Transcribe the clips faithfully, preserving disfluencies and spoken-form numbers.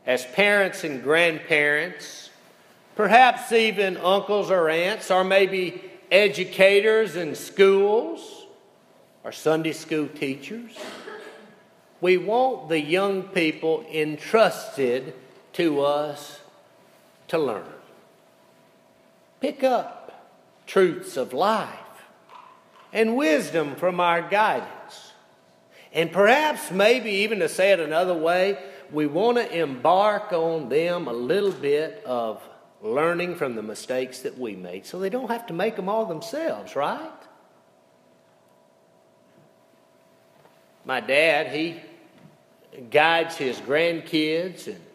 as parents and grandparents, perhaps even uncles or aunts, or maybe educators in schools, or Sunday school teachers, we want the young people entrusted to us to learn. Pick up truths of life and wisdom from our guidance. And perhaps, maybe even to say it another way, we want to embark on them a little bit of learning from the mistakes that we made so they don't have to make them all themselves, right? My dad, he guides his grandkids and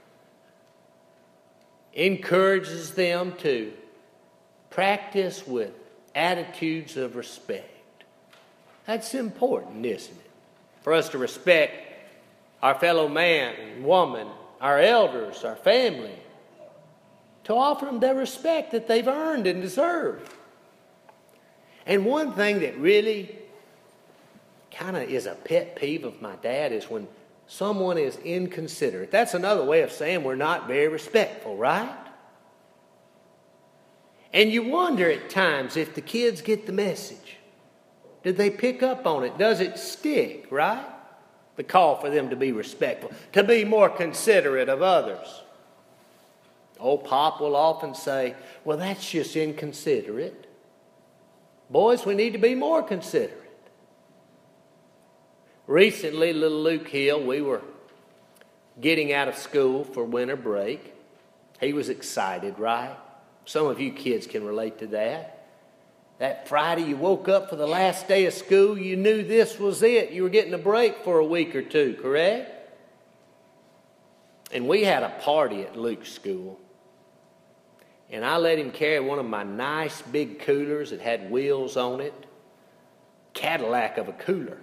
encourages them to practice with attitudes of respect. That's important, isn't it? For us to respect our fellow man and woman, our elders, our family, to offer them the respect that they've earned and deserve. And one thing that really kind of is a pet peeve of my dad is when someone is inconsiderate. That's another way of saying we're not very respectful, right? And you wonder at times if the kids get the message. Did they pick up on it? Does it stick, right? The call for them to be respectful, to be more considerate of others. Old Pop will often say, well, that's just inconsiderate. Boys, we need to be more considerate. Recently, little Luke Hill, we were getting out of school for winter break. He was excited, right? Some of you kids can relate to that. That Friday you woke up for the last day of school, you knew this was it. You were getting a break for a week or two, correct? And we had a party at Luke's school. And I let him carry one of my nice big coolers that had wheels on it. Cadillac of a cooler.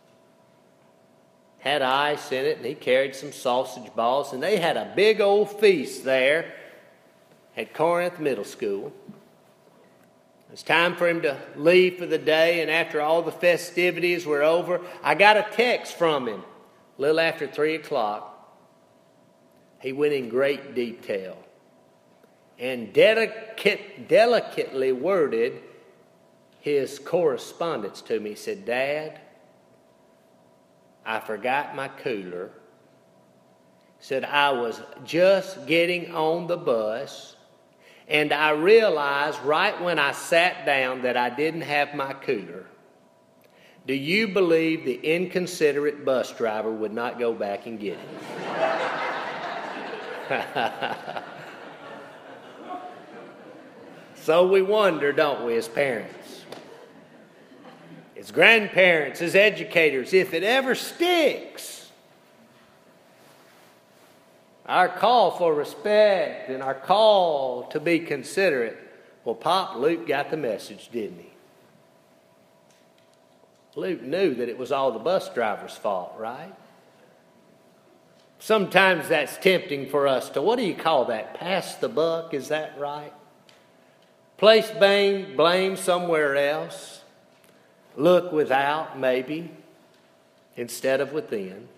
Had ice in it, and he carried some sausage balls. And they had a big old feast there at Corinth Middle School. It was time for him to leave for the day, and after all the festivities were over, I got a text from him a little after three o'clock. He went in great detail and delicate, delicately worded his correspondence to me. He said, Dad, I forgot my cooler. He said, I was just getting on the bus, and I realized right when I sat down that I didn't have my cooler. Do you believe the inconsiderate bus driver would not go back and get it? So we wonder, don't we, as parents, as grandparents, as educators, if it ever sticks. Our call for respect and our call to be considerate. Well, Pop, Luke got the message, didn't he? Luke knew that it was all the bus driver's fault, right? Sometimes that's tempting for us to, what do you call that? Pass the buck, is that right? Place blame, blame somewhere else. Look without, maybe, instead of within.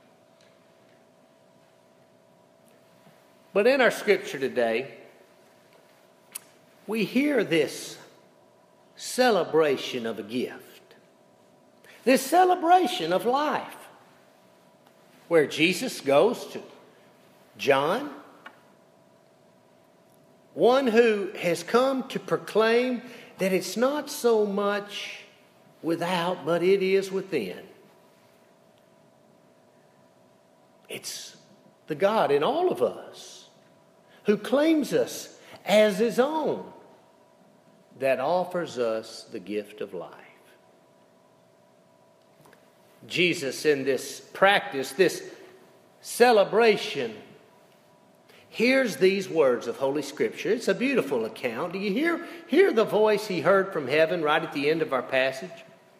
But in our scripture today, we hear this celebration of a gift. This celebration of life, where Jesus goes to John, one who has come to proclaim that it's not so much without, but it is within. It's the God in all of us who claims us as his own, that offers us the gift of life. Jesus, in this practice, this celebration, hears these words of Holy Scripture. It's a beautiful account. Do you hear, hear the voice he heard from heaven right at the end of our passage?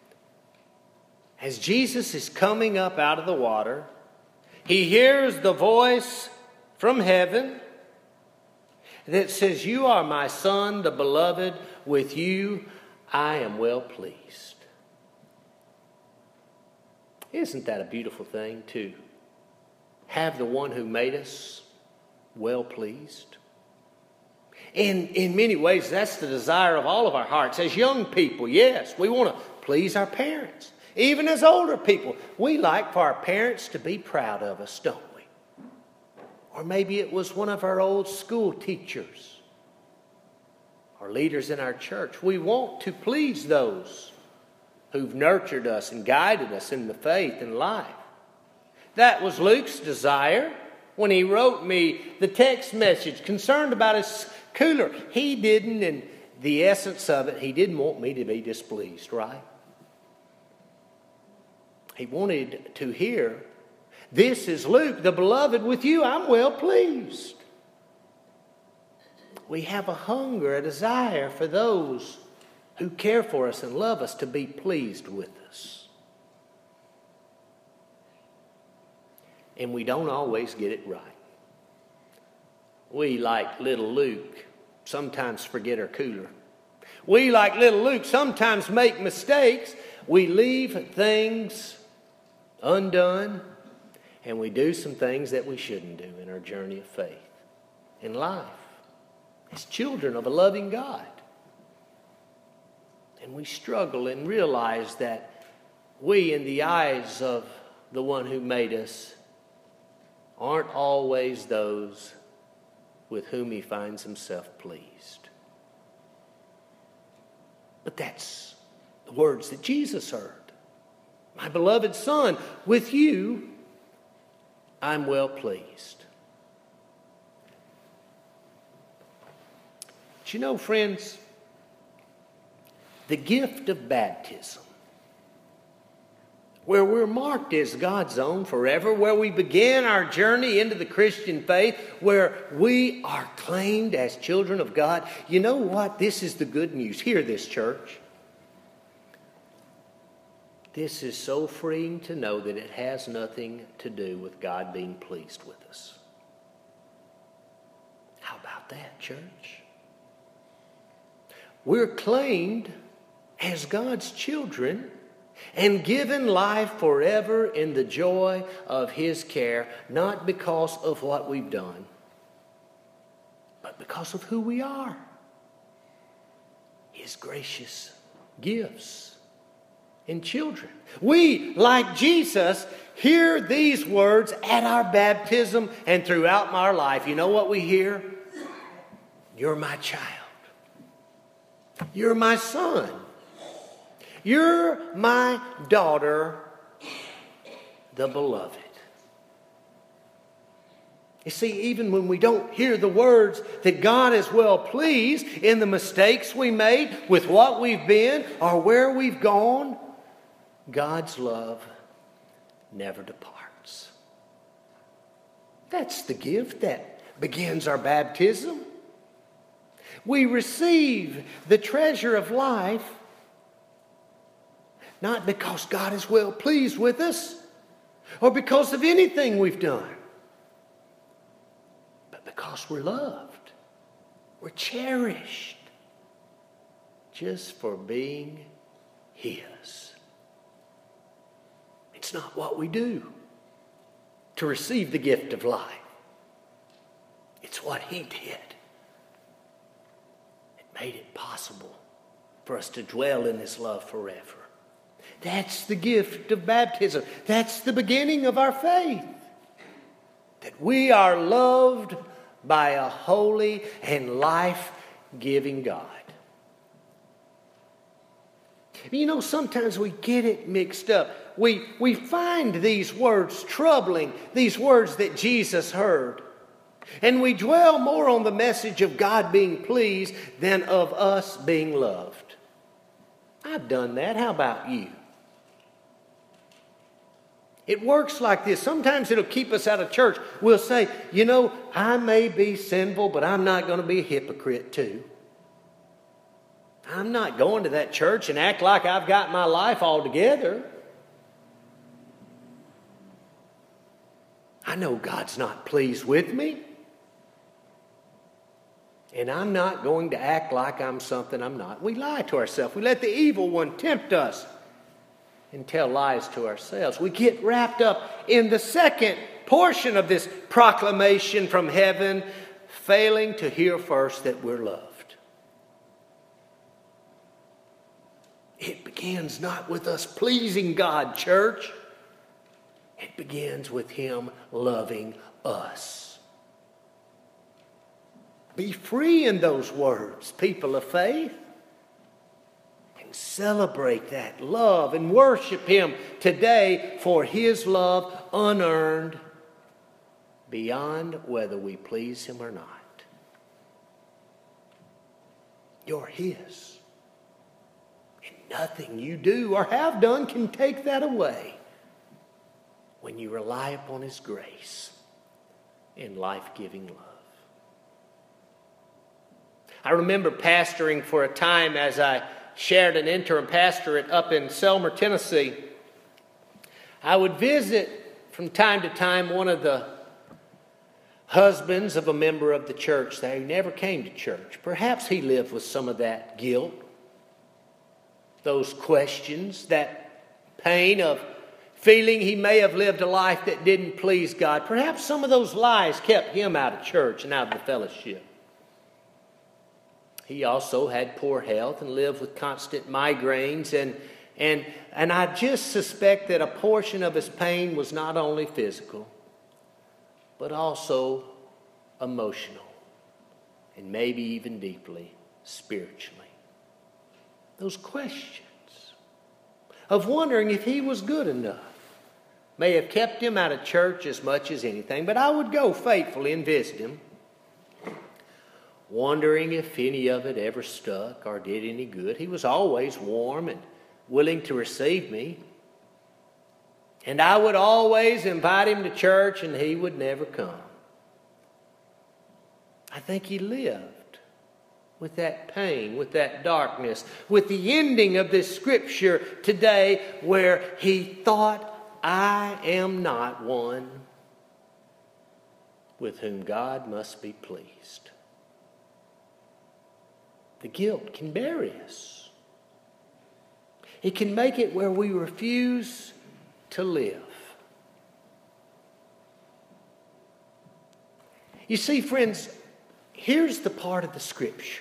As Jesus is coming up out of the water, he hears the voice from heaven that says, you are my son, the beloved. With you I am well pleased. Isn't that a beautiful thing to have the one who made us well pleased? In, in many ways, that's the desire of all of our hearts. As young people, yes, we want to please our parents. Even as older people, we like for our parents to be proud of us, don't we? Or maybe it was one of our old school teachers or leaders in our church. We want to please those who've nurtured us and guided us in the faith and life. That was Luke's desire when he wrote me the text message concerned about his cooler. He didn't, in the essence of it, he didn't want me to be displeased, right? He wanted to hear, "This is Luke, the beloved, with you I'm well pleased." We have a hunger, a desire for those who care for us and love us to be pleased with us. And we don't always get it right. We, like little Luke, sometimes forget our cooler. We, like little Luke, sometimes make mistakes. We leave things undone, and we do some things that we shouldn't do in our journey of faith, in life, as children of a loving God. And we struggle and realize that we, in the eyes of the one who made us, aren't always those with whom he finds himself pleased. But that's the words that Jesus heard. "My beloved Son, with you I'm well pleased." But you know, friends, the gift of baptism, where we're marked as God's own forever, where we begin our journey into the Christian faith, where we are claimed as children of God. You know what? This is the good news. Hear this, church. This is so freeing to know that it has nothing to do with God being pleased with us. How about that, church? We're claimed as God's children and given life forever in the joy of his care, not because of what we've done, but because of who we are. His gracious gifts and children. We, like Jesus, hear these words at our baptism and throughout our life. You know what we hear? You're my child. You're my son. You're my daughter, the beloved. You see, even when we don't hear the words that God is well pleased in the mistakes we made, with what we've been, or where we've gone, God's love never departs. That's the gift that begins our baptism. We receive the treasure of life not because God is well pleased with us or because of anything we've done, but because we're loved, we're cherished just for being his. It's not what we do to receive the gift of life. It's what he did. It made it possible for us to dwell in his love forever. That's the gift of baptism. That's the beginning of our faith. That we are loved by a holy and life-giving God. You know, sometimes we get it mixed up. We, we find these words troubling, these words that Jesus heard. And we dwell more on the message of God being pleased than of us being loved. I've done that. How about you? It works like this. Sometimes it'll keep us out of church. We'll say, you know, I may be sinful, but I'm not going to be a hypocrite too. I'm not going to that church and act like I've got my life all together. I know God's not pleased with me. And I'm not going to act like I'm something I'm not. We lie to ourselves. We let the evil one tempt us. and tell lies to ourselves. We get wrapped up in the second portion of this proclamation from heaven, failing to hear first that we're loved. It begins not with us pleasing God, church. It begins with Him loving us. Be free in those words, people of faith. And celebrate that love and worship Him today for His love unearned beyond whether we please Him or not. You're His. And nothing you do or have done can take that away when you rely upon His grace and life-giving love. I remember pastoring for a time as I shared an interim pastorate up in Selmer, Tennessee. I would visit from time to time one of the husbands of a member of the church there who never came to church. Perhaps he lived with some of that guilt, those questions, that pain of feeling he may have lived a life that didn't please God. Perhaps some of those lies kept him out of church and out of the fellowship. He also had poor health and lived with constant migraines. And, and, and I just suspect that a portion of his pain was not only physical, but also emotional, and maybe even deeply spiritually. Those questions of wondering if he was good enough may have kept him out of church as much as anything. But I would go faithfully and visit him, wondering if any of it ever stuck or did any good. He was always warm and willing to receive me. And I would always invite him to church, and he would never come. I think he lived with that pain, with that darkness, with the ending of this scripture today where he thought, I am not one with whom God must be pleased. The guilt can bury us. It can make it where we refuse to live. You see, friends, here's the part of the scripture.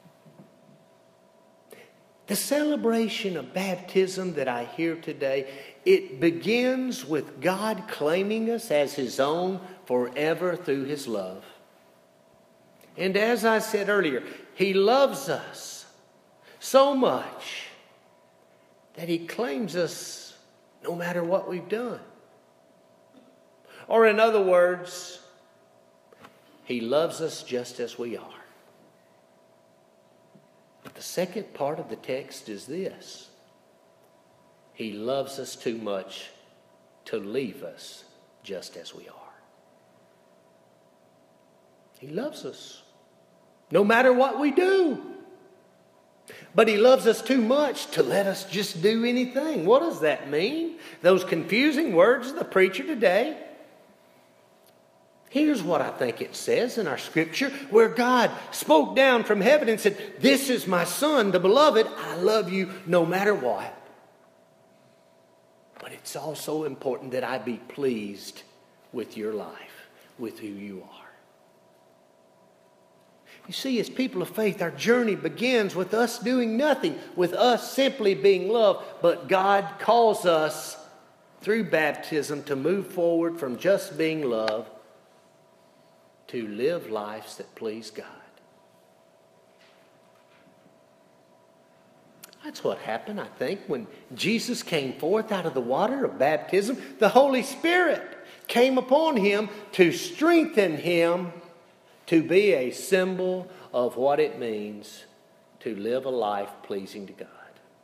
The celebration of baptism that I hear today, it begins with God claiming us as His own forever through His love. And as I said earlier, He loves us so much that He claims us no matter what we've done. Or in other words, He loves us just as we are. But the second part of the text is this: He loves us too much to leave us just as we are. He loves us no matter what we do. But He loves us too much to let us just do anything. What does that mean? Those confusing words of the preacher today. Here's what I think it says in our scripture, where God spoke down from heaven and said, this is my Son, the beloved. I love you no matter what. But it's also important that I be pleased with your life, with who you are. You see, as people of faith, our journey begins with us doing nothing, with us simply being loved. But God calls us through baptism to move forward from just being loved to live lives that please God. That's what happened, I think, when Jesus came forth out of the water of baptism. The Holy Spirit came upon Him to strengthen Him to be a symbol of what it means to live a life pleasing to God.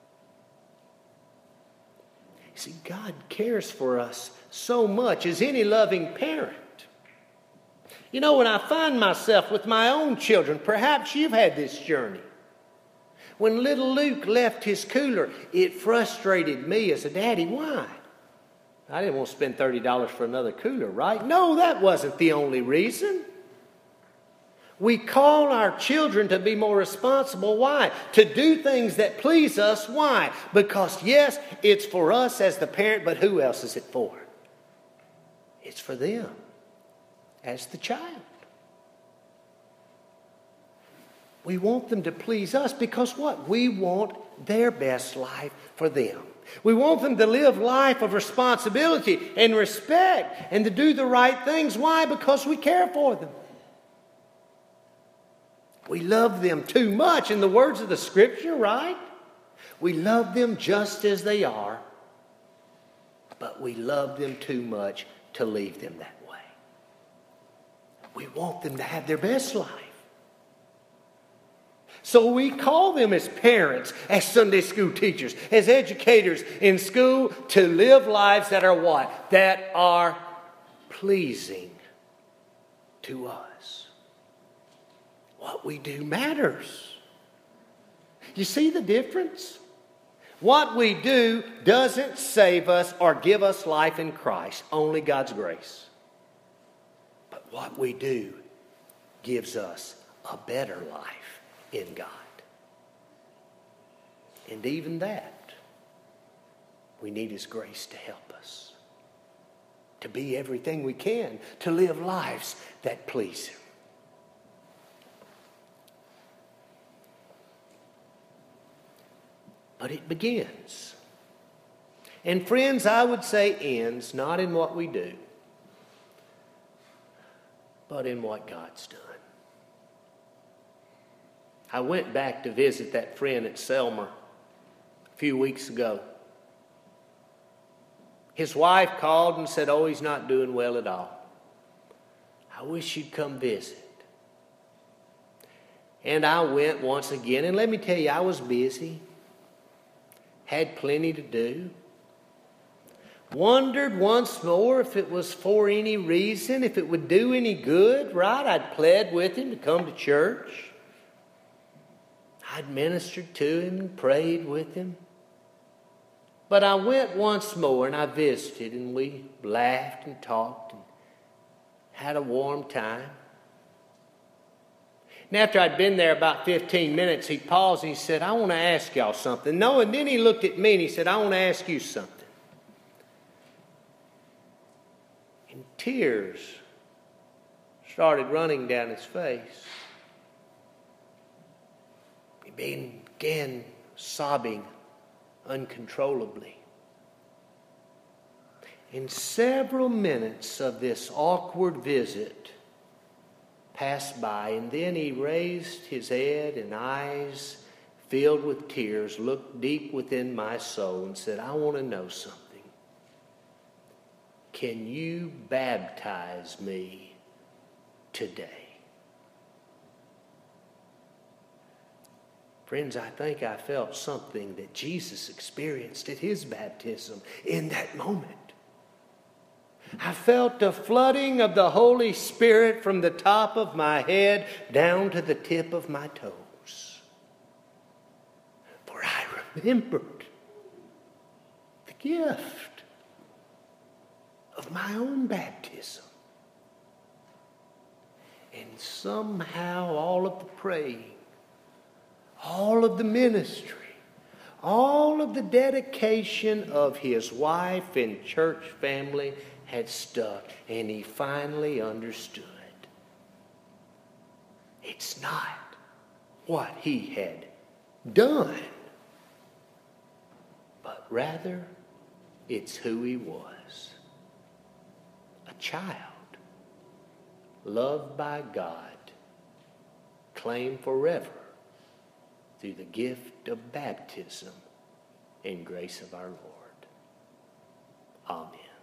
You see, God cares for us so much, as any loving parent. You know, when I find myself with my own children, perhaps you've had this journey. When little Luke left his cooler, it frustrated me as a daddy. Why? I didn't want to spend thirty dollars for another cooler, right? No, that wasn't the only reason. We call our children to be more responsible. Why? To do things that please us. Why? Because yes, it's for us as the parent, but who else is it for? It's for them as the child. We want them to please us because what? We want their best life for them. We want them to live life of responsibility and respect and to do the right things. Why? Because we care for them. We love them too much in the words of the Scripture, right? We love them just as they are, but we love them too much to leave them that way. We want them to have their best life. So we call them as parents, as Sunday school teachers, as educators in school to live lives that are what? That are pleasing to us. What we do matters. You see the difference? What we do doesn't save us or give us life in Christ, only God's grace. But what we do gives us a better life in God. And even that, we need His grace to help us. To be everything we can, to live lives that please Him. But it begins. And friends, I would say ends not in what we do, but in what God's done. I went back to visit that friend at Selmer a few weeks ago. His wife called and said, oh, he's not doing well at all. I wish you'd come visit. And I went once again, and let me tell you, I was busy. Had plenty to do. Wondered once more if it was for any reason, if it would do any good, right? I'd pled with him to come to church. I'd ministered to him and prayed with him. But I went once more and I visited, and we laughed and talked and had a warm time. And after I'd been there about fifteen minutes, he paused and he said, I want to ask y'all something. No, and then he looked at me and he said, I want to ask you something. And tears started running down his face. He began sobbing uncontrollably. In several minutes of this awkward visit passed by, and then he raised his head and eyes filled with tears, looked deep within my soul and said, I want to know something. Can you baptize me today? Friends, I think I felt something that Jesus experienced at his baptism in that moment. I felt a flooding of the Holy Spirit from the top of my head down to the tip of my toes. For I remembered the gift of my own baptism. And somehow all of the praying, all of the ministry, all of the dedication of his wife and church family had stuck, and he finally understood. It's not what he had done, but rather it's who he was. A child, loved by God, claimed forever through the gift of baptism and grace of our Lord. Amen.